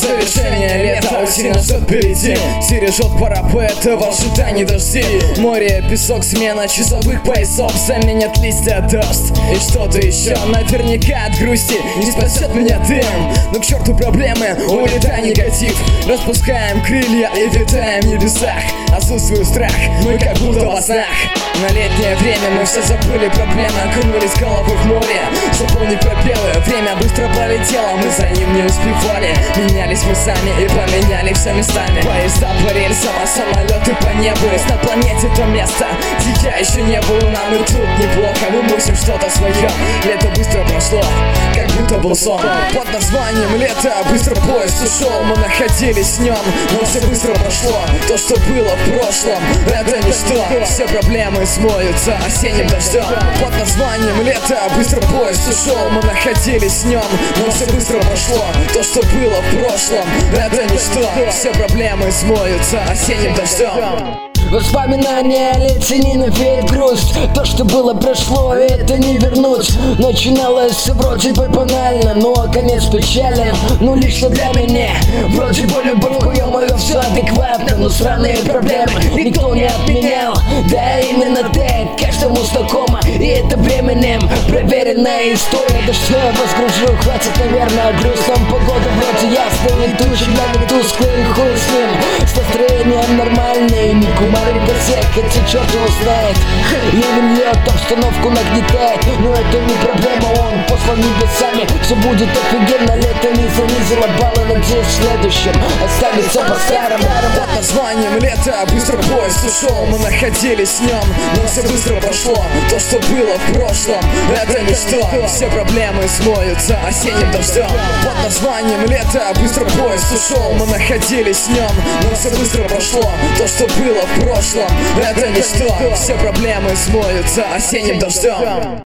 Завершение лета, осень нас ждет впереди. Стережет парапеты в ожидании дождей. Море, песок, смена часовых поясов. Заменят листья дождь и что-то еще. Наверняка от грусти не спасет меня дым. Но к черту проблемы, улетай негатив. Распускаем крылья и витаем в небесах. Отсутствует страх, мы как будто во снах. На летнее время мы все забыли проблемы. Окунулись головой в море, заполнить пробелы. Время быстро пролетело, мы за ним не успевали. Менялись мы сами и поменяли все местами. Поезда по рельсам, а самолеты по небу. Есть на планете то место, где я еще не был. Нам и тут неплохо, мы мусим что-то свое. Лето быстро прошло, как будто был сон. Под названием лето быстро поезд ушел. Мы находились в нем, но все быстро прошло. То, что было в прошлом, это ничто. Все проблемы смоются осенним дождем. Под названием лето быстро поезд ушел. Мы находились в нем, но все быстро прошло. То, что было в прошлом, это ничто. Все проблемы смоются осенним дождем. Воспоминания о лете не навеет грусть. То, что было, прошло, это не вернуть. Начиналось все вроде бы банально, но конец печален. Ну лично для меня вроде бы любовь, ё-моё, все адекватно. Но странные проблемы никто не отменял. Да, именно так, каждому знакомо. И это временем проверенная история. Да что я возгружу, хватит, наверное, о грустном. Погода вроде ясная, тучи для меня тусклые, хуй с ним. С настроением нормальный, не кумарит досек, хотя черт его знает. Ливень льет, обстановку нагнетает. Но это не проблема, он послан небесами. Все будет офигенно, лето не занизило баллы. Надеюсь, в следующем останется по-старому. Под названием лето быстро поезд ушел. Мы находились в нем, но все быстро прошло. То, что было в прошлом, это ничто. Все проблемы смоются осенним дождем. Под названием лето быстро поезд ушел. Мы находились в нем, но все быстро прошло. То, что было в прошлом, это ничто. Все проблемы смоются осенним дождем.